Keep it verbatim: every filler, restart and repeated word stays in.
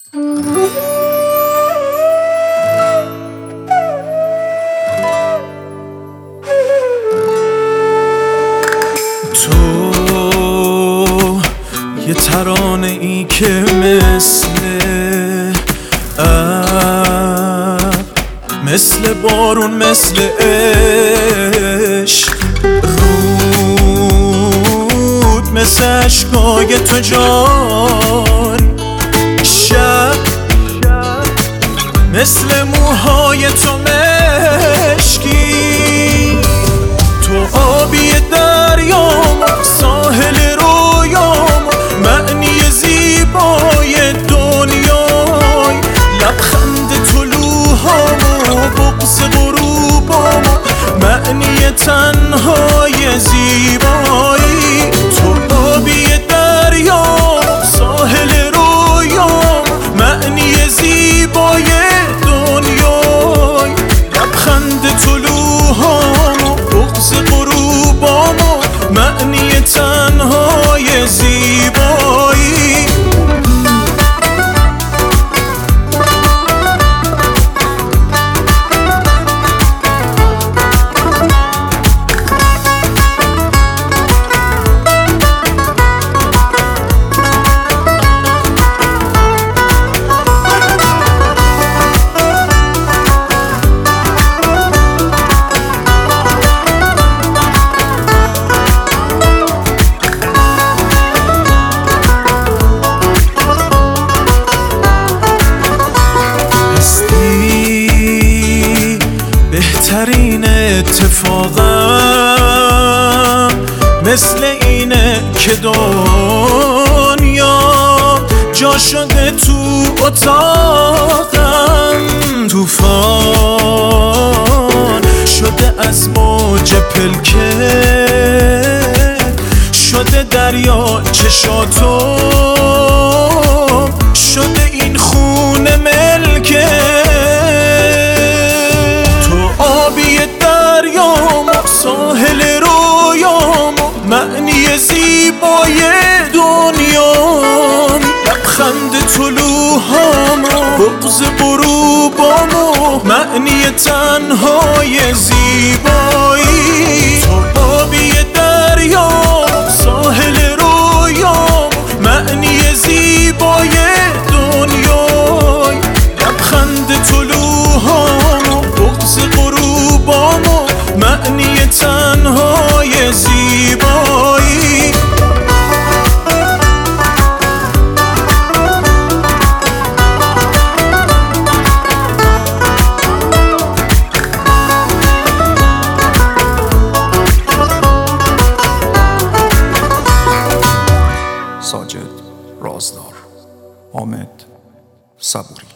تو یه ترانه ای که مثل ابر، مثل بارون، مثل عشق رود، مثل عشقای تو جان، شب مثل موهای تو مشکی، تو آبی دریام، ساحل رویام، معنی زیبای دنیای، لبخند طلوعام و بغض غروبام، معنی تنهای زیبایی، تو آبی دریام، ساحل رویام، معنی زیبای دنیای، لبخند طلوعام و بغض غروبام، معنی تنهای زیبایی. بهترین اتفاقم مثل اینه که دنیا جا شده تو اتاقم، طوفان شده از موج پلکه، شده دریا چشاتو، شده این خونه ملکه، ساحل رویام، معنی زیبای دنیام، لبخند طلوعام، بغض غروبام، معنی تنهای زیبایی، تو آبی دریام، ساحل رویام، معنی زیبای دنیای، لبخند طلوعام، بغض غروبام، معنی تنهای زیبایی. ساجد رازدار، حامد صبوری.